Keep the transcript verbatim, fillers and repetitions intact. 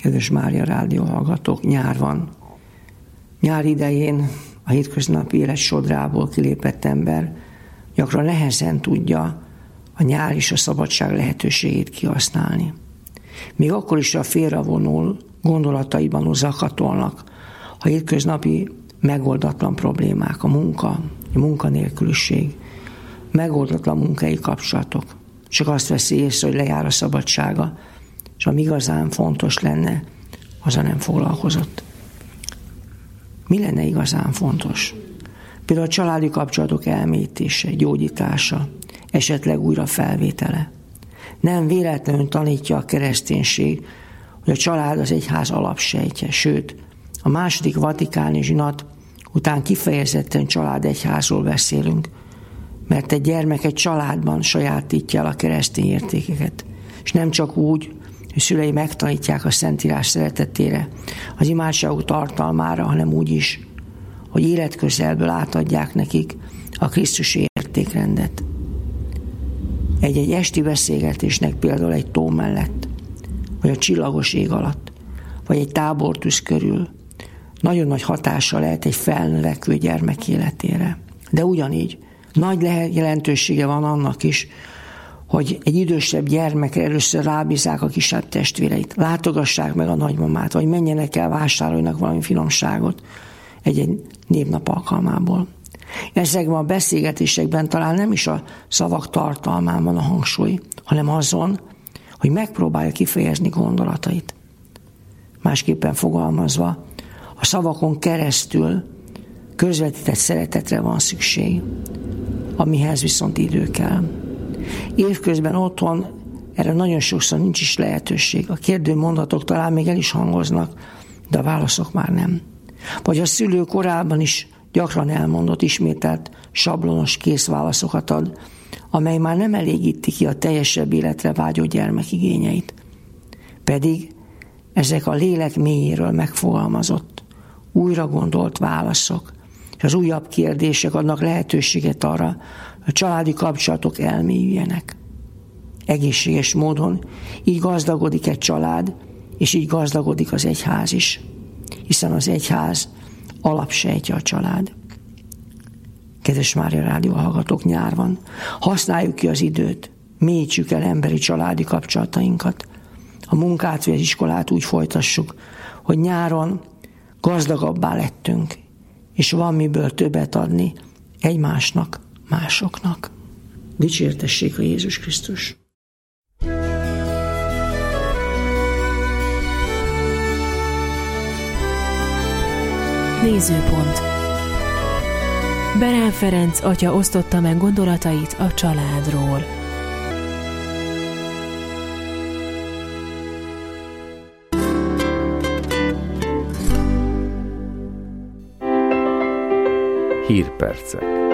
Kedves Mária Rádió hallgatók, nyár van. Nyár idején a hétköznapi élet sodrából kilépett ember gyakran nehezen tudja a nyár és a szabadság lehetőségét kihasználni. Még akkor is a félrevonul gondolataiban zakatolnak a hétköznapi megoldatlan problémák, a munka, a munkanélküliség, megoldatlan munkai kapcsolatok. Csak azt veszi észre, hogy lejár a szabadsága, és ami igazán fontos lenne, azzal nem foglalkozott. Mi lenne igazán fontos? Például a családi kapcsolatok elmélyítése, gyógyítása, esetleg újra felvétele. Nem véletlenül tanítja a kereszténység, hogy a család az egyház alapsejtje, sőt, a második vatikáni zsinat után kifejezetten családegyházról beszélünk, mert egy gyermek egy családban sajátítja el a keresztény értékeket, és nem csak úgy, hogy szülei megtanítják a Szentírás szeretetére, az imádságok tartalmára, hanem úgy is, hogy életközelből átadják nekik a Krisztusi értékrendet. Egy-egy esti beszélgetésnek például egy tó mellett, vagy a csillagos ég alatt, vagy egy tábortűz körül nagyon nagy hatással lehet egy felnövekvő gyermek életére. De ugyanígy nagy jelentősége van annak is, hogy egy idősebb gyermekre először rábízzák a kisebb testvéreit, látogassák meg a nagymamát, vagy menjenek el, vásároljanak valami finomságot egy-egy névnap alkalmából. Ezekben a beszélgetésekben talán nem is a szavak tartalmán van a hangsúly, hanem azon, hogy megpróbálja kifejezni gondolatait. Másképpen fogalmazva, a szavakon keresztül közvetített szeretetre van szükség, amihez viszont idő kell. Évközben otthon erre nagyon sokszor nincs is lehetőség. A kérdő mondatok talán még el is hangoznak, de a válaszok már nem. Vagy a szülő korábban is gyakran elmondott, ismételt sablonos készválaszokat ad, amely már nem elégíti ki a teljesebb életre vágyó gyermek igényeit. Pedig ezek a lélek mélyéről megfogalmazott, újra gondolt válaszok, és az újabb kérdések adnak lehetőséget arra, hogy a családi kapcsolatok elmélyüljenek. Egészséges módon így gazdagodik egy család, és így gazdagodik az egyház is, hiszen az egyház alapsejtje a család. Kedves Mária Rádió hallgatók, nyár van. Használjuk ki az időt, mélyítsük el emberi családi kapcsolatainkat. A munkát vagy az iskolát úgy folytassuk, hogy nyáron gazdagabbá lettünk, és van miből többet adni egymásnak, másoknak. Dicsértessék a Jézus Krisztus! Nézőpont. Berán Ferenc atya osztotta meg gondolatait a családról. Hírpercek.